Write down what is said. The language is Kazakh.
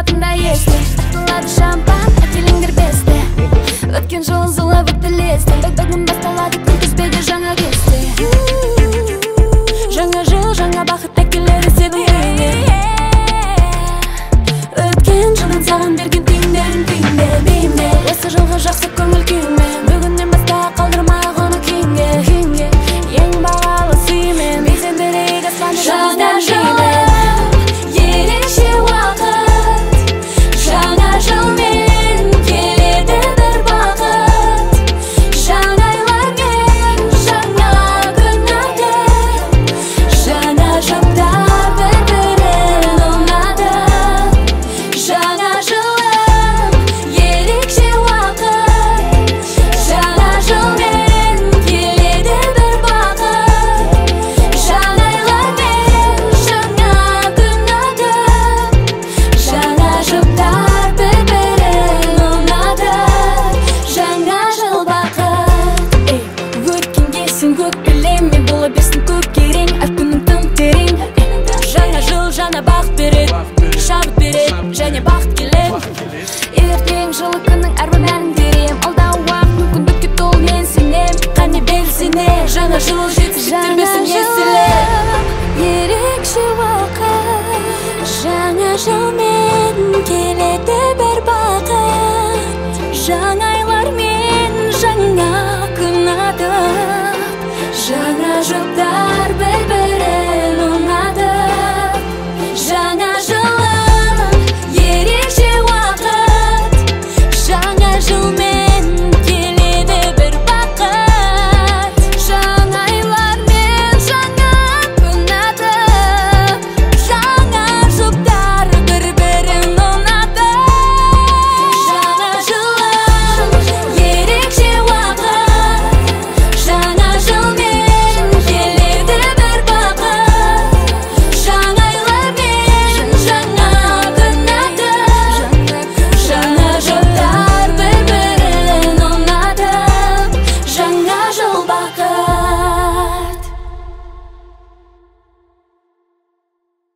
болатындай есте. Тартылады шампан, әкеліңдер бесте. Өткен жол зулап өтті лезде. Бүгін басталады күнтізбеде жаңа кесте. Жаңа жыл, жаңа бақыт әкеледі сенің үйіңе. Өткен жылдан саған берген түйіндерін түйінде бейімде. Осы жылғы жақсы көңіл күйіңмен бүгіннен баста қалдырмай оны кейінге. Ең бағалы сыймен белсендірек аспанды